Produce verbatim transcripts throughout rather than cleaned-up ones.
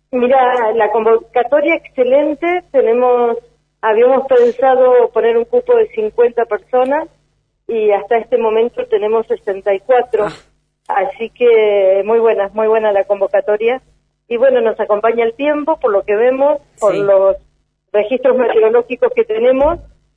Mira, la convocatoria excelente, tenemos, habíamos pensado poner un cupo de cincuenta personas y hasta este momento tenemos sesenta y cuatro, ah. así que muy buena, muy buena la convocatoria. Y bueno, nos acompaña el tiempo, por lo que vemos, por sí. los registros meteorológicos que tenemos,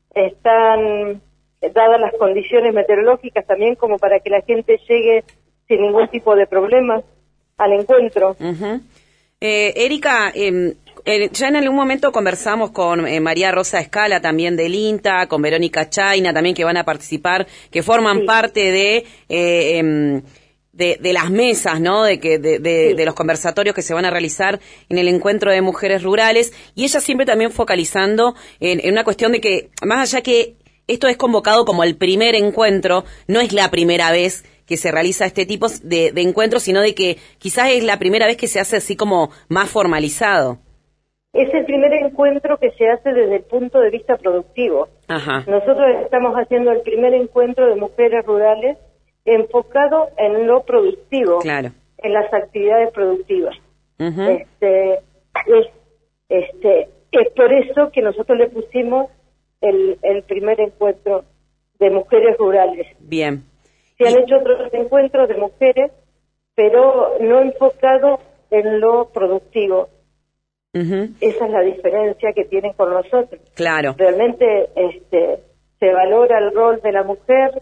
están dadas las condiciones meteorológicas también como para que la gente llegue sin ningún tipo de problema al encuentro. Uh-huh. Eh, Erika, eh, eh, ya en algún momento conversamos con eh, María Rosa Escala, también del INTA, con Verónica Chaina, también que van a participar, que forman sí. parte de, eh, eh, de de las mesas, ¿no? De que de, de, sí. de los conversatorios que se van a realizar en el encuentro de mujeres rurales, y ella siempre también focalizando en, en una cuestión de que, más allá que esto es convocado como el primer encuentro, no es la primera vez que se realiza este tipo de, de encuentros, sino de que quizás es la primera vez que se hace así como más formalizado. Es el primer encuentro que se hace desde el punto de vista productivo. Ajá. Nosotros estamos haciendo el primer encuentro de mujeres rurales enfocado en lo productivo, claro. en las actividades productivas. Uh-huh. Este, es, este, es por eso que nosotros le pusimos el, el primer encuentro de mujeres rurales. Bien. Se han hecho otros encuentros de mujeres, pero no enfocado en lo productivo. Uh-huh. Esa es la diferencia que tienen con nosotros. Claro. Realmente este, se valora el rol de la mujer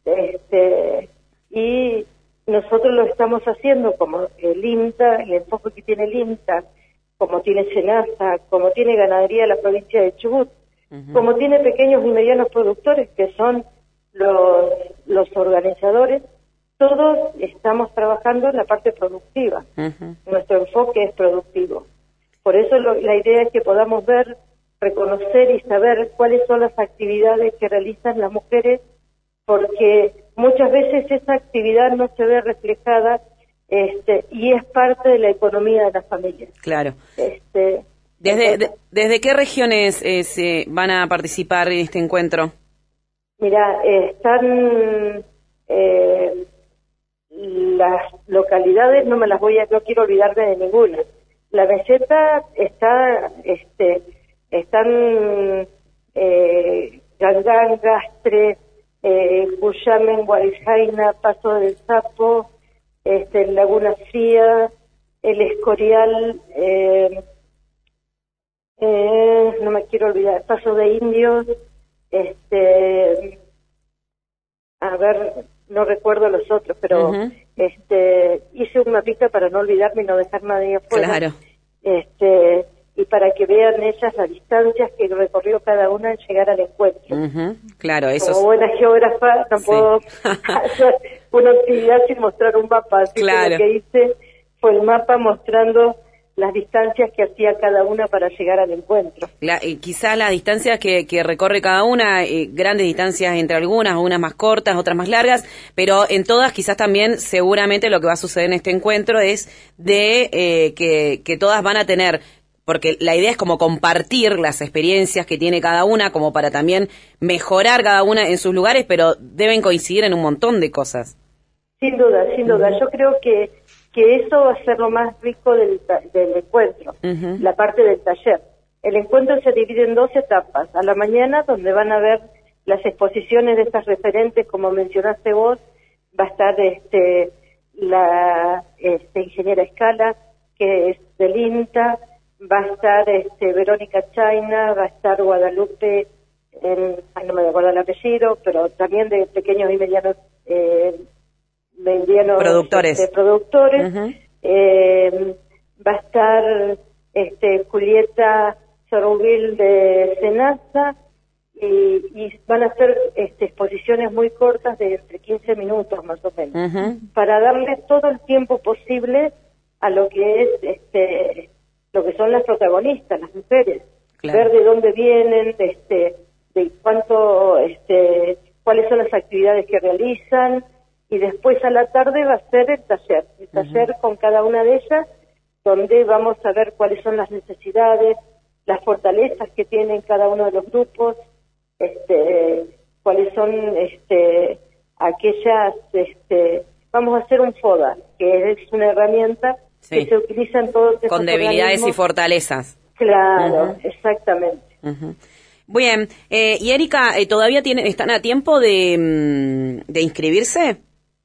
este, y nosotros lo estamos haciendo como el INTA, el enfoque que tiene el INTA, como tiene SENASA, como tiene Ganadería de la provincia de Chubut, uh-huh. como tiene pequeños y medianos productores que son los, los organizadores. Todos estamos trabajando en la parte productiva. Uh-huh. Nuestro enfoque es productivo. Por eso lo, la idea es que podamos ver, reconocer y saber cuáles son las actividades que realizan las mujeres, porque muchas veces esa actividad no se ve reflejada este, y es parte de la economía de las familias. Claro. Este, ¿Desde, de, ¿Desde qué regiones eh, se van a participar en este encuentro? Mira, eh, están eh, las localidades, no me las voy a, no quiero olvidarme de ninguna. La meseta está, este, están eh, Gangán, Gastre, eh, Cuyamen, Guarijaina, Paso del Sapo, este, Laguna Fría, El Escorial, eh, eh, no me quiero olvidar, Paso de Indios, este, a ver, no recuerdo los otros, pero uh-huh. este, hice un mapita para no olvidarme y no dejar nadie afuera. Claro. Este, y para que vean ellas las distancias que recorrió cada una en llegar al encuentro. Uh-huh. Claro, eso. Como buena geógrafa, no puedo sí. hacer una actividad sin mostrar un mapa, así claro. que lo que hice fue el mapa mostrando las distancias que hacía cada una para llegar al encuentro. La, eh, quizá las distancias que, que recorre cada una, eh, grandes distancias entre algunas, unas más cortas, otras más largas, pero en todas quizás también seguramente lo que va a suceder en este encuentro es de eh, que, que todas van a tener, porque la idea es como compartir las experiencias que tiene cada una, como para también mejorar cada una en sus lugares, pero deben coincidir en un montón de cosas. Sin duda, sin duda. Uh-huh. Yo creo que que eso va a ser lo más rico del, del encuentro, uh-huh. la parte del taller. El encuentro se divide en dos etapas. A la mañana, donde van a ver las exposiciones de estas referentes, como mencionaste vos, va a estar este, la este, ingeniera Escala, que es del INTA, va a estar este, Verónica Chaina, va a estar Guadalupe, en, no me acuerdo el apellido, pero también de pequeños y medianos eh, medianos productores, este, productores. Uh-huh. eh, va a estar este, Julieta Sorrubil de SENASA y, y van a hacer este, exposiciones muy cortas de entre quince minutos más o menos, uh-huh. para darle todo el tiempo posible a lo que es este lo que son las protagonistas, las mujeres, claro. ver de dónde vienen, de, este, de cuánto, este, cuáles son las actividades que realizan. Y después a la tarde va a ser el taller, el taller uh-huh. con cada una de ellas, donde vamos a ver cuáles son las necesidades, las fortalezas que tienen cada uno de los grupos, este, cuáles son este, aquellas, este, vamos a hacer un FODA, que es una herramienta sí. que se utilizan todos estos con debilidades organismos. y fortalezas. Claro, uh-huh. exactamente. Uh-huh. Bien, eh, y Erika, eh, ¿todavía tiene, están a tiempo de, de inscribirse?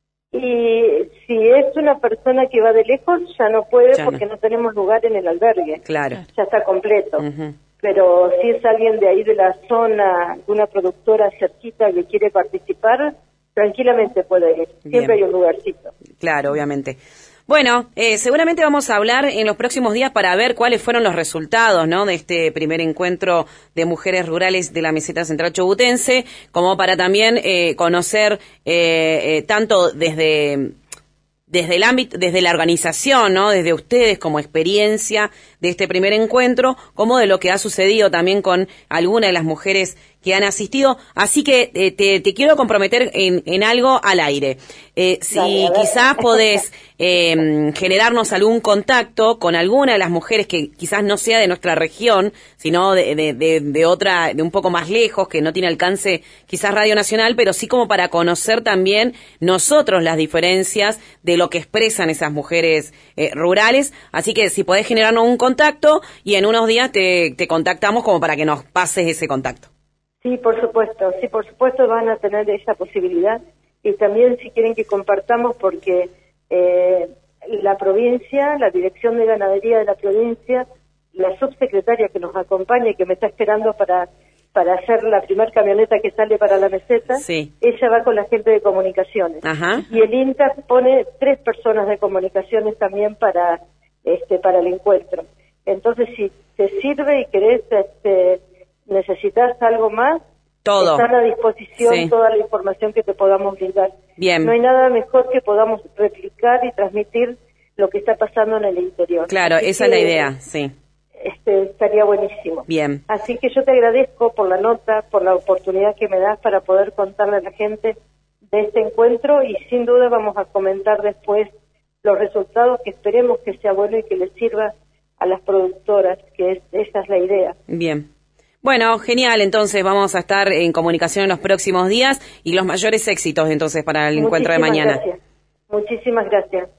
Y si es una persona que va de lejos, ya no puede ya porque no. no tenemos lugar en el albergue. Claro. Ya está completo. Uh-huh. Pero si es alguien de ahí de la zona, una productora cerquita que quiere participar, tranquilamente puede ir. Siempre Bien. hay un lugarcito. Claro, obviamente. Bueno, eh, seguramente vamos a hablar en los próximos días para ver cuáles fueron los resultados, ¿no?, de este primer encuentro de mujeres rurales de la meseta central chobutense, como para también eh, conocer eh, eh, tanto desde desde el ámbito, desde la organización, ¿no?, desde ustedes como experiencia de este primer encuentro, como de lo que ha sucedido también con algunas de las mujeres que han asistido. Así que eh, te, te quiero comprometer en, en algo al aire. Eh, si Dale, quizás podés eh, generarnos algún contacto con alguna de las mujeres que quizás no sea de nuestra región, sino de, de, de, de otra, de un poco más lejos, que no tiene alcance quizás Radio Nacional, pero sí como para conocer también nosotros las diferencias de lo que expresan esas mujeres eh, rurales. Así que si podés generarnos un contacto y en unos días te, te contactamos como para que nos pases ese contacto. Sí, por supuesto, sí, por supuesto van a tener esa posibilidad y también si quieren que compartamos porque eh, la provincia, la Dirección de Ganadería de la provincia, la subsecretaria que nos acompaña y que me está esperando para para hacer la primer camioneta que sale para la meseta, sí. ella va con la gente de comunicaciones. Ajá. Y el INTA pone tres personas de comunicaciones también para este para el encuentro. Entonces, si te sirve y querés, este, necesitas algo más, todo está a disposición sí. toda la información que te podamos brindar. Bien. No hay nada mejor que podamos replicar y transmitir lo que está pasando en el interior. Claro, Así esa que, es la idea, sí. Este, estaría buenísimo. Bien. Así que yo te agradezco por la nota, por la oportunidad que me das para poder contarle a la gente de este encuentro y sin duda vamos a comentar después los resultados que esperemos que sea bueno y que les sirva a las productoras, que es, esa es la idea. Bien. Bueno, genial, entonces vamos a estar en comunicación en los próximos días y los mayores éxitos entonces para el Muchísimas encuentro de mañana. Gracias. Muchísimas gracias.